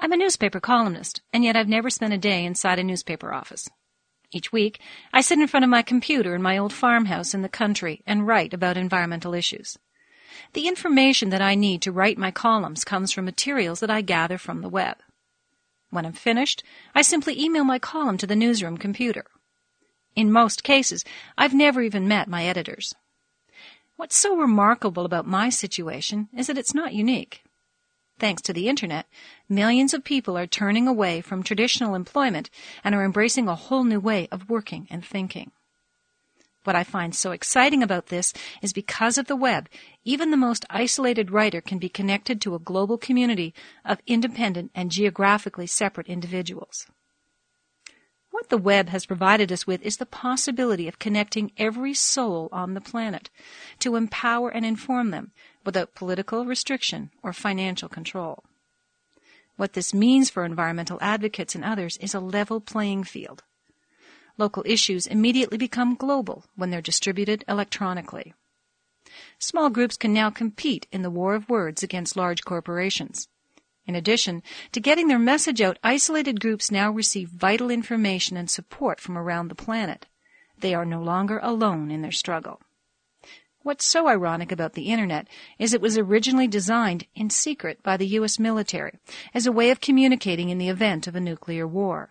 I'm a newspaper columnist, and yet I've never spent a day inside a newspaper office. Each week, I sit in front of my computer in my old farmhouse in the country and write about environmental issues. The information that I need to write my columns comes from materials that I gather from the web. When I'm finished, I simply email my column to the newsroom computer. In most cases, I've never even met my editors. What's so remarkable about my situation is that it's not unique. Thanks to the Internet, millions of people are turning away from traditional employment and are embracing a whole new way of working and thinking. What I find so exciting about this is because of the web, even the most isolated writer can be connected to a global community of independent and geographically separate individuals. What the web has provided us with is the possibility of connecting every soul on the planet to empower and inform them without political restriction or financial control. What this means for environmental advocates and others is a level playing field. Local issues immediately become global when they're distributed electronically. Small groups can now compete in the war of words against large corporations. In addition to getting their message out, isolated groups now receive vital information and support from around the planet. They are no longer alone in their struggle. What's so ironic about the Internet is it was originally designed in secret by the U.S. military as a way of communicating in the event of a nuclear war.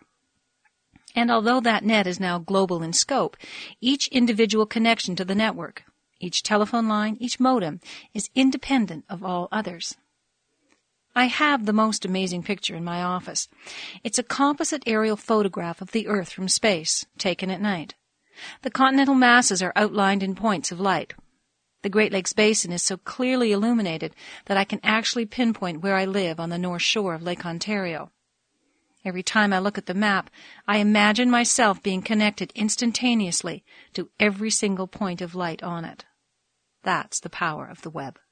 And although that net is now global in scope, each individual connection to the network, each telephone line, each modem, is independent of all others. I have the most amazing picture in my office. It's a composite aerial photograph of the Earth from space, taken at night. The continental masses are outlined in points of light. The Great Lakes Basin is so clearly illuminated that I can actually pinpoint where I live on the north shore of Lake Ontario. Every time I look at the map, I imagine myself being connected instantaneously to every single point of light on it. That's the power of the web.